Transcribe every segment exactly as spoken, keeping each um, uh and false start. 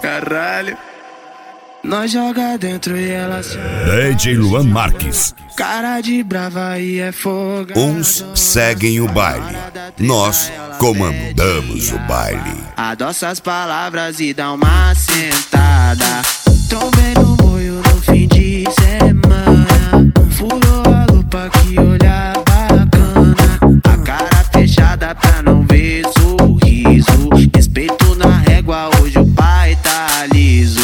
caralho. Nós joga dentro e ela se... D J Luan Marques. Cara de brava e é fogo. Uns seguem o baile, nós comandamos o baile. Adoça as palavras e dá uma sentada. Tomei no moio no fim de semana. Furou a lupa, que olhar bacana. A cara fechada pra não ver sorriso. Respeito na régua, hoje o pai tá liso.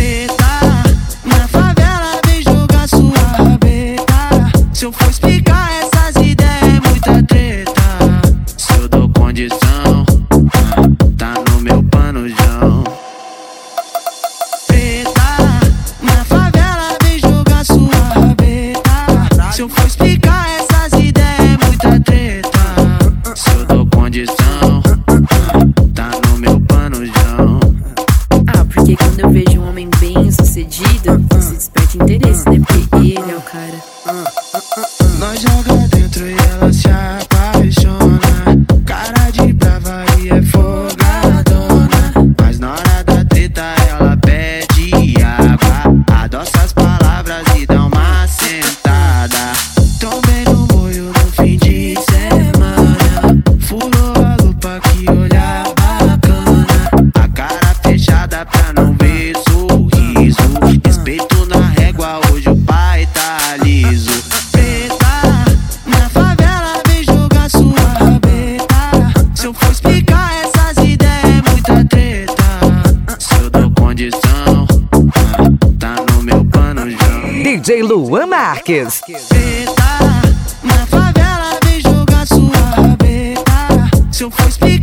Se eu for explicar essas ideias é muita treta. Se eu dou condição, tá no meu panojão. Preta, na favela vem jogar sua rabeta. Se eu for explicar essas ideias é muita treta. Se eu dou condição, tá no meu panojão. Ah, porque quando eu vejo um homem bem sucedido, se desperta interesse, né? Porque ele é o cara. Nós joga dentro e ela se apaixona. Cara de brava e é folgadona. Mas na hora da treta ela pede água. Adoça as palavras e dá uma sentada. Tomei no moio no fim de semana. Furou a lupa, que olhar bacana. A cara fechada pra não ver sorriso. Respeito na régua, hoje o pai tá liso. Se eu for explicar essas ideias é muita treta. Se eu dou condição, tá no meu panojão. D J Luan Marques. Preta, na favela vem jogar sua rabeta. Se eu for explicar